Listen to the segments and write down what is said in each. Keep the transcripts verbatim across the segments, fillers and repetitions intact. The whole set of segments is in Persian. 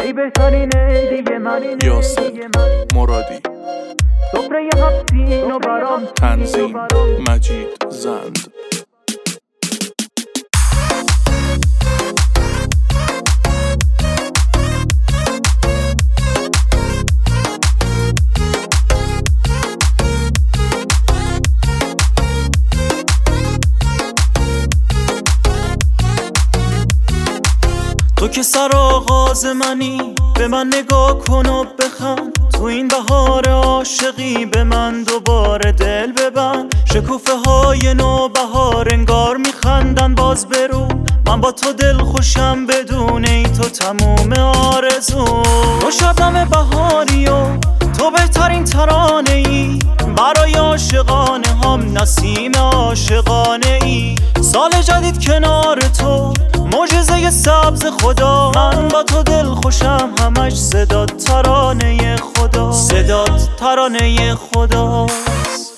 ای بهترین عیدی من یاسر مرادی سفره هفتین و برام تنظیم مجید زند تو که سر آغاز منی، به من نگاه کن و بخند. تو این بهار عاشقی به من دوباره دل ببند. شکوفه های نو بهار انگار میخندن باز برو. من با تو دل خوشم بدون ای تو تموم آرزو. تو شبنم بهاری و تو بهترین ترانه ای، برای عاشقانه هم نسیم عاشقانه ای. سال جدید کنار تو معجزه سبز خدا. من با تو دل خوشم همش صدات ترانه خدا. صدات ترانه خداست.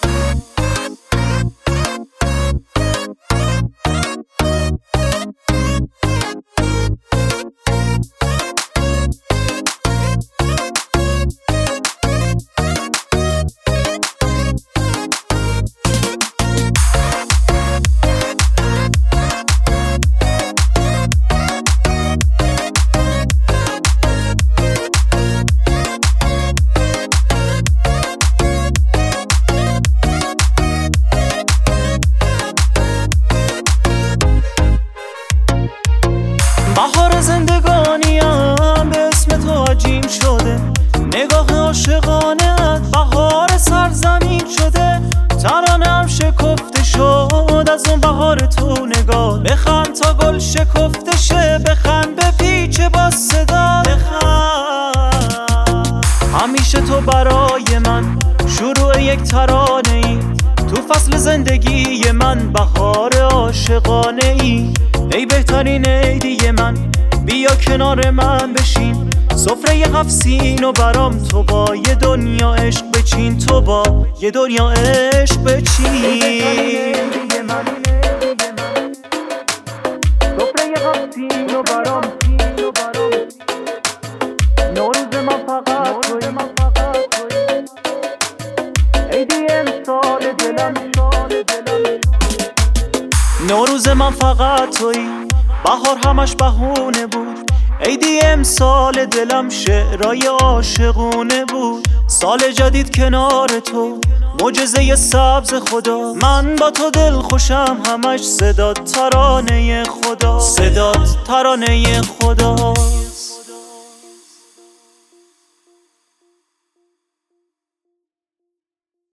بهار زندگانیم به اسم تو عجیم شده. نگاه عاشقانه‌ات بهار سرزمین شده. ترانه‌ام شکفته شد از اون بهار تو نگاه. بخند تا گل شکفته شه، بخند به پیچ با صدا. بخند همیشه تو برای من شروع یک ترانه ای. تو فصل زندگی من بهار عاشقانه ای. ای بهترین عیدی من بیا کنار من بشین. سفره هفت سین و برام تو با یه دنیا عشق بچین. تو با یه دنیا عشق بچین. ای بهترین عیدی من سفره هفتین و برام نوروز من فقط توی عیدی امسال دلم نوروز من فقط توی بهار همش بهونه بود. عیدی امسال دلم شعرای عاشقونه بود. سال جدید کنار تو معجزه سبز خدا. من با تو دل خوشم همش صدات ترانه خدا. صدات ترانه خدا.